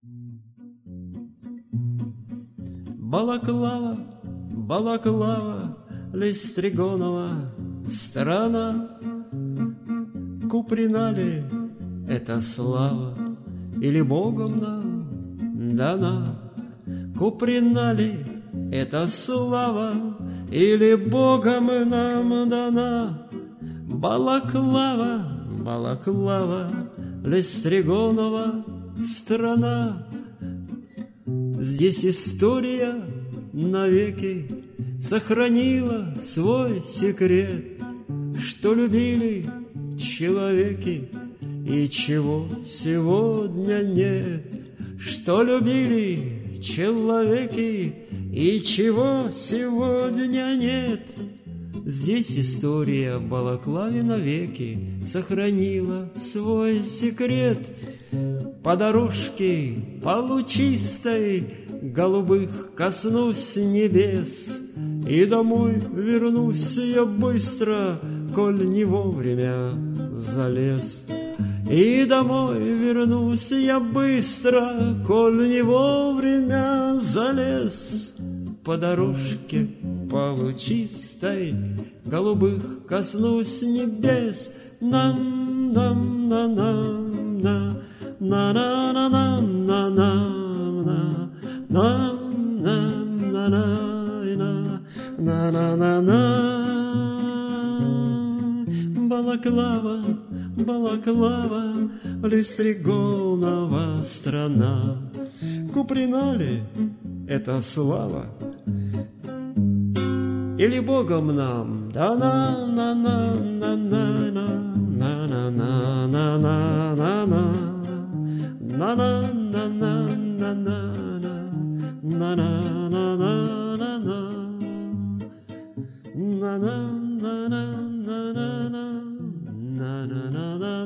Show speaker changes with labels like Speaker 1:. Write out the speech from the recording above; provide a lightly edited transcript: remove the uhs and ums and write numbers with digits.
Speaker 1: Балаклава, Балаклава, Листригонова страна. Куприна ли это слава, или Богом нам дана? Куприна ли это слава, или Богом нам дана? Балаклава, Балаклава, Листригонова страна. Здесь история навеки сохранила свой секрет, что любили человеки и чего сегодня нет, что любили человеки и чего сегодня нет. Здесь история Балаклаве навеки сохранила свой секрет. По дорожке, по лучистой, голубых коснусь небес, и домой вернусь я быстро, коль не вовремя залез. И домой вернусь я быстро, коль не вовремя залез. По дорожке, по лучистой, голубых коснусь небес. Нам-нам-на-нам-на, на-на-на-на-на-на, нам-нам-на-на-на, на-на-на-на. Балаклава, Балаклава, Листригонова страна. Куприна ли это слава, или Богом нам дана? На